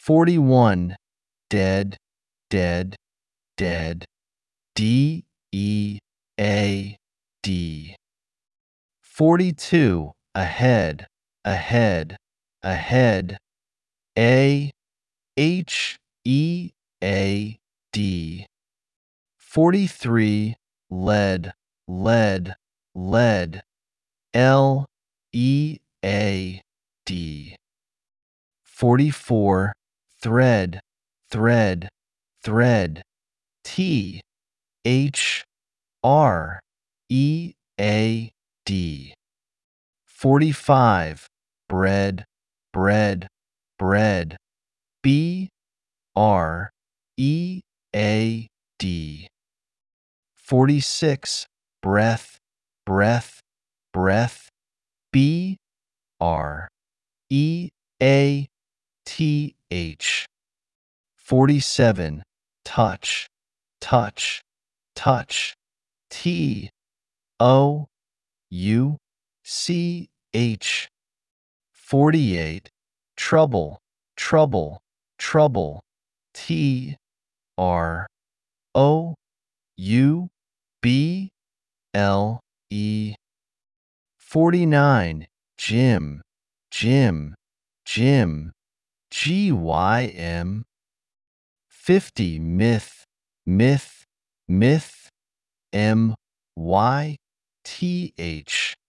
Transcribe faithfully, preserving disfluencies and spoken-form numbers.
forty-one, dead, dead, dead, D E A D. forty-two, ahead, ahead, ahead, A H E A D. forty-three, lead, lead, lead, L E A D. forty-four, thread, thread, thread, T H R E A D. forty-five, bread, bread, bread, B R E A D. forty-six, breath, breath, breath, B R E A T H. forty-seven, touch, touch, touch, T O U C H. forty-eight, trouble, trouble, trouble, T R O U B L E. forty-nine, Jim, Jim, Jim, G Y M. fifty, myth, myth, myth, M Y T H.